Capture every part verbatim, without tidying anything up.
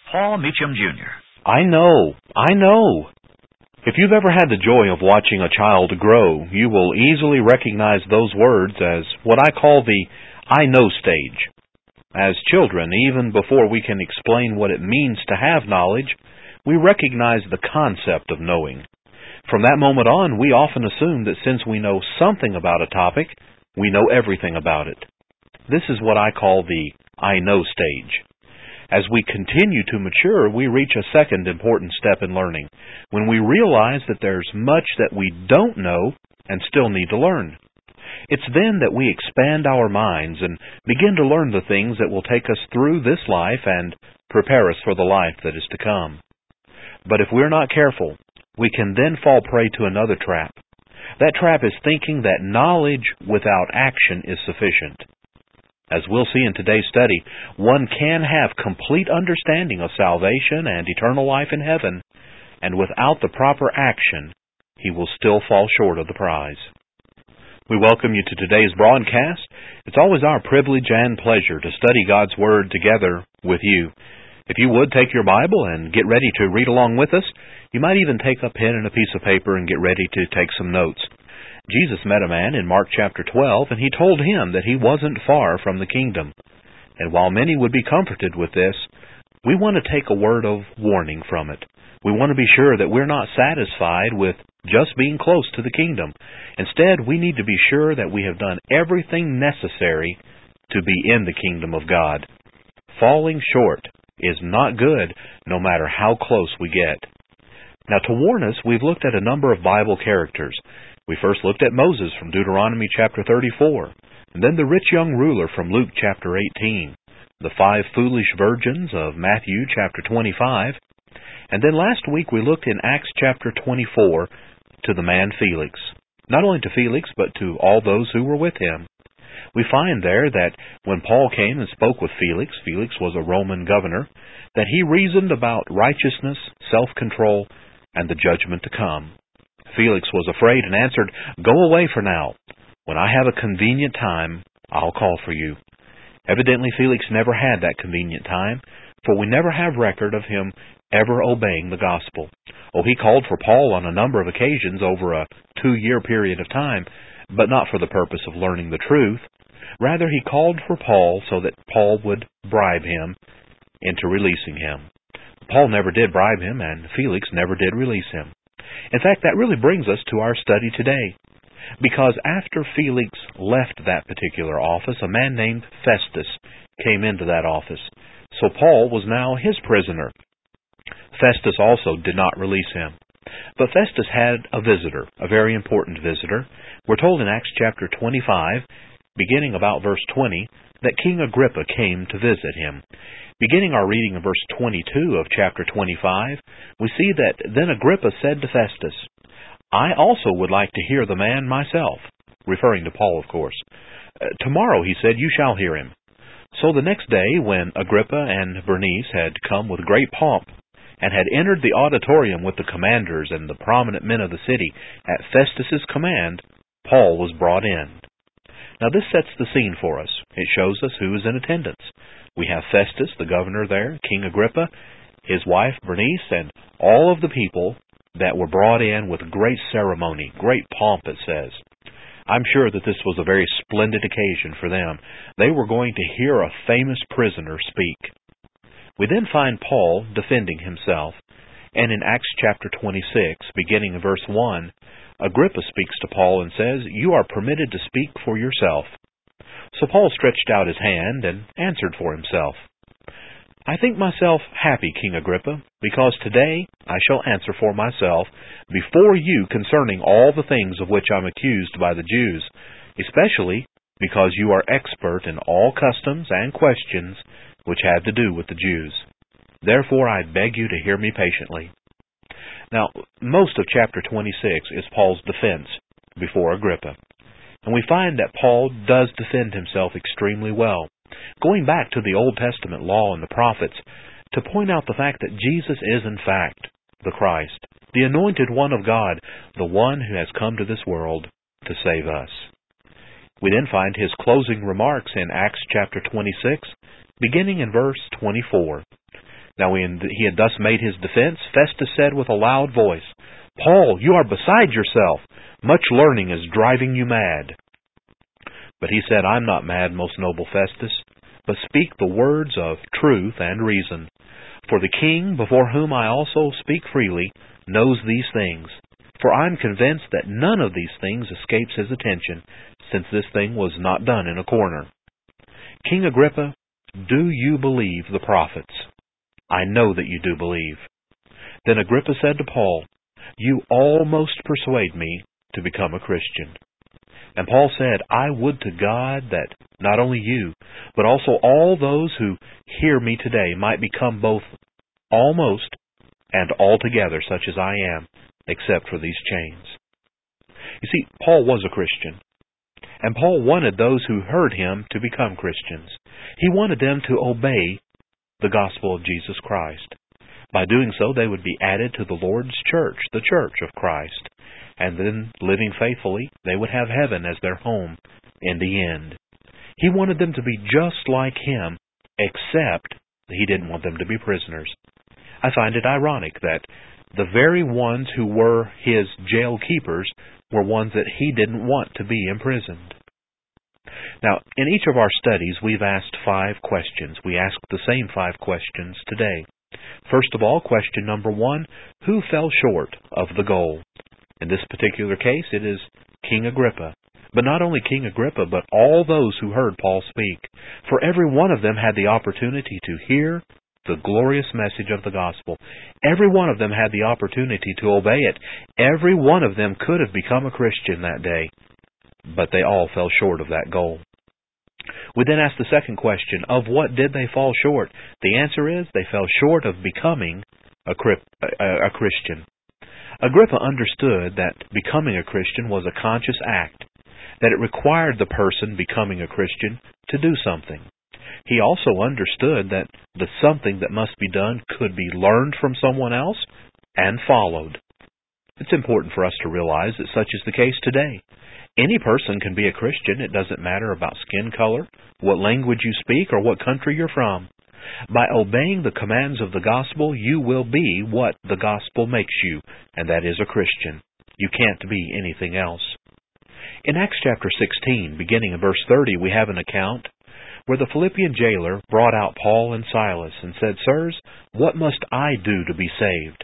Paul Meacham, Junior I know, I know. If you've ever had the joy of watching a child grow, you will easily recognize those words as what I call the I know stage. As children, even before we can explain what it means to have knowledge, we recognize the concept of knowing. From that moment on, we often assume that since we know something about a topic, we know everything about it. This is what I call the I know stage. As we continue to mature, we reach a second important step in learning, when we realize that there's much that we don't know and still need to learn. It's then that we expand our minds and begin to learn the things that will take us through this life and prepare us for the life that is to come. But if we're not careful, we can then fall prey to another trap. That trap is thinking that knowledge without action is sufficient. As we'll see in today's study, one can have complete understanding of salvation and eternal life in heaven, and without the proper action, he will still fall short of the prize. We welcome you to today's broadcast. It's always our privilege and pleasure to study God's Word together with you. If you would, take your Bible and get ready to read along with us. You might even take a pen and a piece of paper and get ready to take some notes. Jesus met a man in Mark chapter twelve, and he told him that he wasn't far from the kingdom. And while many would be comforted with this, we want to take a word of warning from it. We want to be sure that we're not satisfied with just being close to the kingdom. Instead, we need to be sure that we have done everything necessary to be in the kingdom of God. Falling short is not good, no matter how close we get. Now, to warn us, we've looked at a number of Bible characters. We first looked at Moses from Deuteronomy chapter thirty-four, and then the rich young ruler from Luke chapter eighteen, the five foolish virgins of Matthew chapter twenty-five, and then last week we looked in Acts chapter twenty-four to the man Felix. Not only to Felix, but to all those who were with him. We find there that when Paul came and spoke with Felix, Felix was a Roman governor, that he reasoned about righteousness, self-control, and the judgment to come. Felix was afraid and answered, "Go away for now. When I have a convenient time, I'll call for you." Evidently, Felix never had that convenient time, for we never have record of him ever obeying the gospel. Oh, he called for Paul on a number of occasions over a two-year period of time, but not for the purpose of learning the truth. Rather, he called for Paul so that Paul would bribe him into releasing him. Paul never did bribe him, and Felix never did release him. In fact, that really brings us to our study today, because after Felix left that particular office, a man named Festus came into that office. So Paul was now his prisoner. Festus also did not release him. But Festus had a visitor, a very important visitor. We're told in Acts chapter twenty-five, beginning about verse twenty, that King Agrippa came to visit him. Beginning our reading of verse twenty-two of chapter twenty-five, we see that then Agrippa said to Festus, "I also would like to hear the man myself," referring to Paul, of course. Uh, "Tomorrow," he said, "you shall hear him." So the next day, when Agrippa and Bernice had come with great pomp, and had entered the auditorium with the commanders and the prominent men of the city, at Festus's command, Paul was brought in. Now this sets the scene for us. It shows us who is in attendance. We have Festus, the governor there, King Agrippa, his wife Bernice, and all of the people that were brought in with great ceremony, great pomp, it says. I'm sure that this was a very splendid occasion for them. They were going to hear a famous prisoner speak. We then find Paul defending himself, and in Acts chapter twenty-six, beginning in verse one, Agrippa speaks to Paul and says, "You are permitted to speak for yourself." So Paul stretched out his hand and answered for himself. "I think myself happy, King Agrippa, because today I shall answer for myself before you concerning all the things of which I'm accused by the Jews, especially because you are expert in all customs and questions which have to do with the Jews. Therefore I beg you to hear me patiently." Now, most of chapter twenty-six is Paul's defense before Agrippa. And we find that Paul does defend himself extremely well, going back to the Old Testament law and the prophets to point out the fact that Jesus is in fact the Christ, the anointed one of God, the one who has come to this world to save us. We then find his closing remarks in Acts chapter twenty-six, beginning in verse twenty-four. Now when he had thus made his defense, Festus said with a loud voice, "Paul, you are beside yourself. Much learning is driving you mad." But he said, "I am not mad, most noble Festus, but speak the words of truth and reason. For the king, before whom I also speak freely, knows these things. For I am convinced that none of these things escapes his attention, since this thing was not done in a corner. King Agrippa, do you believe the prophets? I know that you do believe." Then Agrippa said to Paul, "You almost persuade me to become a Christian." And Paul said, "I would to God that not only you, but also all those who hear me today might become both almost and altogether such as I am, except for these chains." You see, Paul was a Christian, and Paul wanted those who heard him to become Christians. He wanted them to obey the gospel of Jesus Christ. By doing so, they would be added to the Lord's church, the church of Christ. And then, living faithfully, they would have heaven as their home in the end. He wanted them to be just like him, except he didn't want them to be prisoners. I find it ironic that the very ones who were his jail keepers were ones that he didn't want to be imprisoned. Now, in each of our studies, we've asked five questions. We ask the same five questions today. First of all, question number one, who fell short of the goal? In this particular case, it is King Agrippa. But not only King Agrippa, but all those who heard Paul speak. For every one of them had the opportunity to hear the glorious message of the gospel. Every one of them had the opportunity to obey it. Every one of them could have become a Christian that day. But they all fell short of that goal. We then ask the second question, of what did they fall short? The answer is, they fell short of becoming a, a Christian. Agrippa understood that becoming a Christian was a conscious act, that it required the person becoming a Christian to do something. He also understood that the something that must be done could be learned from someone else and followed. It's important for us to realize that such is the case today. Any person can be a Christian. It doesn't matter about skin color, what language you speak, or what country you're from. By obeying the commands of the gospel, you will be what the gospel makes you, and that is a Christian. You can't be anything else. In Acts chapter sixteen, beginning in verse thirty, we have an account where the Philippian jailer brought out Paul and Silas and said, "Sirs, what must I do to be saved?"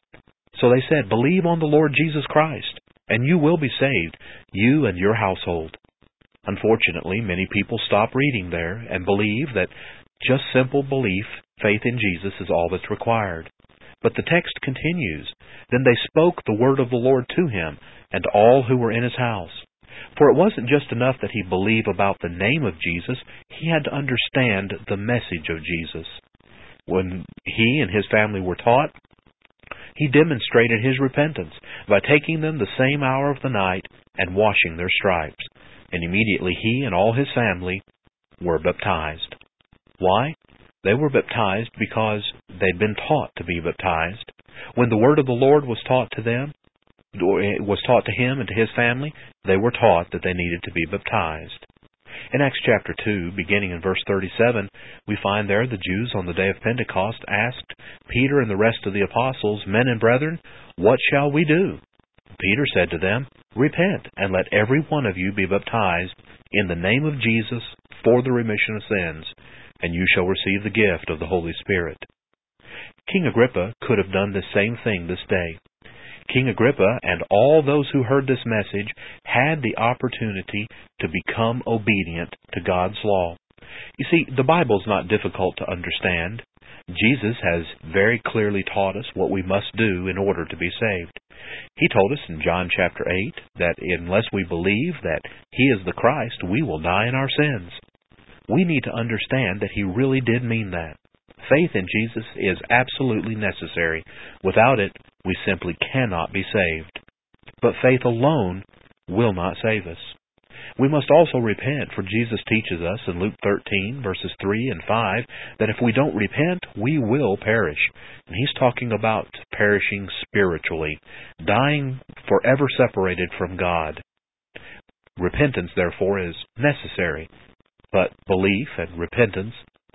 So they said, "Believe on the Lord Jesus Christ, and you will be saved, you and your household." Unfortunately, many people stop reading there and believe that just simple belief, faith in Jesus, is all that's required. But the text continues, "Then they spoke the word of the Lord to him and to all who were in his house." For it wasn't just enough that he believe about the name of Jesus, he had to understand the message of Jesus. When he and his family were taught, he demonstrated his repentance by taking them the same hour of the night and washing their stripes. And immediately he and all his family were baptized. Why? They were baptized because they'd been taught to be baptized. When the word of the Lord was taught to them, was taught to him and to his family, they were taught that they needed to be baptized. In Acts chapter two, beginning in verse thirty-seven, we find there the Jews on the day of Pentecost asked Peter and the rest of the apostles, "Men and brethren, what shall we do?" Peter said to them, "Repent, and let every one of you be baptized in the name of Jesus for the remission of sins, and you shall receive the gift of the Holy Spirit." King Agrippa could have done the same thing this day. King Agrippa and all those who heard this message had the opportunity to become obedient to God's law. You see, the Bible is not difficult to understand. Jesus has very clearly taught us what we must do in order to be saved. He told us in John chapter eight that unless we believe that He is the Christ, we will die in our sins. We need to understand that He really did mean that. Faith in Jesus is absolutely necessary. Without it, we simply cannot be saved. But faith alone will not save us. We must also repent, for Jesus teaches us in Luke thirteen, verses three and five, that if we don't repent, we will perish. And He's talking about perishing spiritually, dying forever separated from God. Repentance, therefore, is necessary, but belief and repentance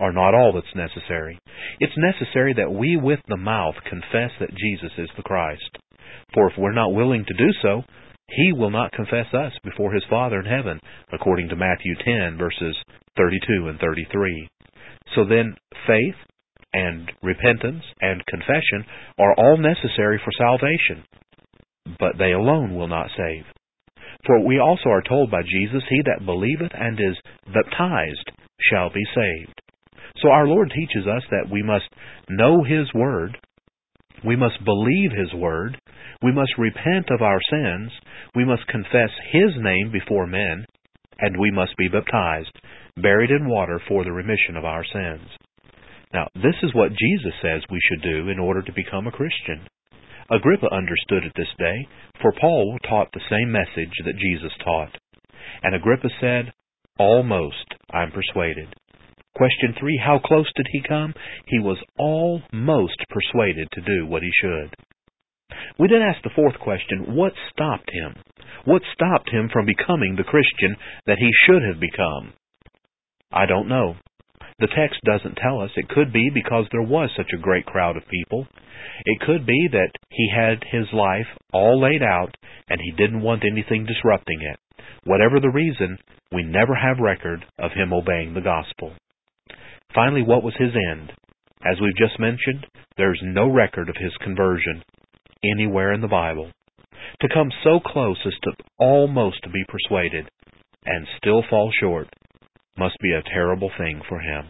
are not all that's necessary. It's necessary that we with the mouth confess that Jesus is the Christ. For if we're not willing to do so, He will not confess us before His Father in heaven, according to Matthew ten, verses thirty-two and thirty-three. So then, faith and repentance and confession are all necessary for salvation, but they alone will not save. For we also are told by Jesus, He that believeth and is baptized shall be saved. So our Lord teaches us that we must know His Word, we must believe His Word, we must repent of our sins, we must confess His name before men, and we must be baptized, buried in water for the remission of our sins. Now, this is what Jesus says we should do in order to become a Christian. Agrippa understood it this day, for Paul taught the same message that Jesus taught. And Agrippa said, "Almost, I'm persuaded." Question three, how close did he come? He was almost persuaded to do what he should. We then ask the fourth question, what stopped him? What stopped him from becoming the Christian that he should have become? I don't know. The text doesn't tell us. It could be because there was such a great crowd of people. It could be that he had his life all laid out and he didn't want anything disrupting it. Whatever the reason, we never have record of him obeying the gospel. Finally, what was his end? As we've just mentioned, there's no record of his conversion anywhere in the Bible. To come so close as to almost be persuaded and still fall short must be a terrible thing for him.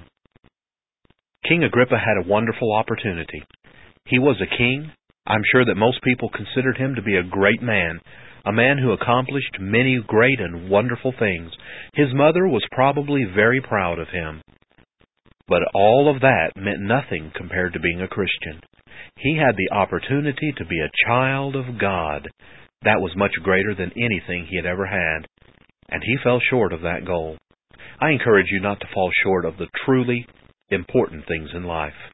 King Agrippa had a wonderful opportunity. He was a king. I'm sure that most people considered him to be a great man, a man who accomplished many great and wonderful things. His mother was probably very proud of him. But all of that meant nothing compared to being a Christian. He had the opportunity to be a child of God. That was much greater than anything he had ever had, and he fell short of that goal. I encourage you not to fall short of the truly important things in life.